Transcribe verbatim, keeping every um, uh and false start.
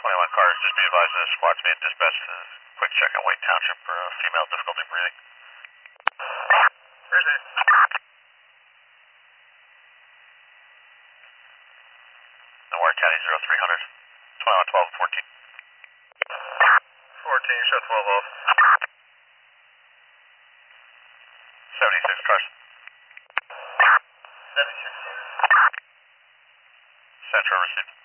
twenty-one cars, just be advised that squad's being dispatched to quick check on Wayne Township for a female difficulty breathing. Where's it? No Warren County zero three hundred, twenty-one twelve fourteen. fourteen, show twelve off. seventy-six cars. seventy-six cars. Central received.